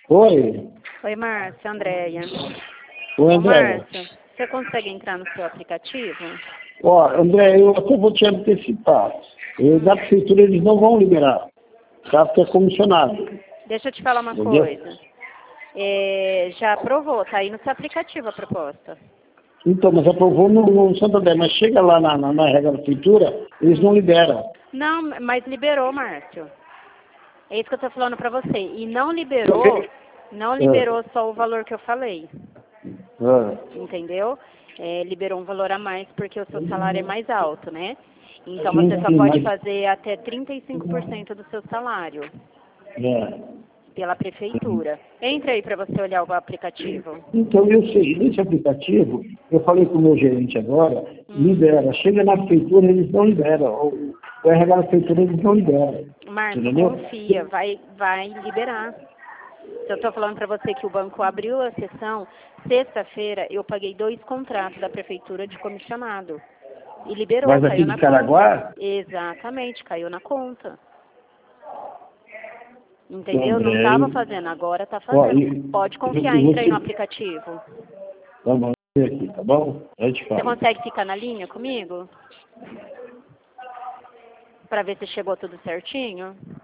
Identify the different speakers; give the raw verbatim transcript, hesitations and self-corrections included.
Speaker 1: Oi.
Speaker 2: Oi, Márcia, Andréia.
Speaker 1: Oi,
Speaker 2: Ô,
Speaker 1: André.
Speaker 2: Márcia, você consegue entrar no seu aplicativo?
Speaker 1: Ó, André, eu até vou te antecipar. Eu, da prefeitura eles não vão liberar. Tá? Porque é comissionado.
Speaker 2: Deixa eu te falar uma
Speaker 1: Entendeu?
Speaker 2: coisa. É, já aprovou, tá aí no seu aplicativo a proposta.
Speaker 1: Então, mas aprovou no, no Santo André, mas chega lá na, na, na regra da prefeitura, eles não liberam.
Speaker 2: Não, mas liberou, Márcio. É isso que eu tô falando pra você. E não liberou, não liberou só o valor que eu falei.
Speaker 1: Ah.
Speaker 2: Entendeu? É, liberou um valor a mais porque o seu salário é mais alto, né? Então
Speaker 1: Sim,
Speaker 2: você só
Speaker 1: sim,
Speaker 2: pode
Speaker 1: mas-
Speaker 2: fazer até trinta e cinco por cento do seu salário
Speaker 1: É.
Speaker 2: pela prefeitura. Entre aí para você olhar o aplicativo.
Speaker 1: Então, eu sei, nesse aplicativo, eu falei com o meu gerente agora, libera. Chega na prefeitura, eles não liberam. O, o R H da prefeitura, eles não liberam.
Speaker 2: Márcio,
Speaker 1: Entendeu?
Speaker 2: confia, vai, vai liberar. Se eu estou falando para você que o banco abriu a sessão, sexta-feira eu paguei dois contratos da prefeitura de comissionado. E liberou,
Speaker 1: Mas aqui
Speaker 2: caiu
Speaker 1: de
Speaker 2: na
Speaker 1: Caraguá,
Speaker 2: conta. Exatamente, caiu na conta. Entendeu? Não
Speaker 1: André,
Speaker 2: estava
Speaker 1: eu-
Speaker 2: fazendo, agora está
Speaker 1: ó,
Speaker 2: fazendo.
Speaker 1: eu-
Speaker 2: Pode
Speaker 1: eu-
Speaker 2: confiar,
Speaker 1: eu vou
Speaker 2: entra aí no
Speaker 1: te-
Speaker 2: aplicativo.
Speaker 1: Tá bom, eu vou aqui, tá bom? Eu te
Speaker 2: Você
Speaker 1: falo.
Speaker 2: consegue ficar na linha comigo? Para ver se chegou tudo certinho?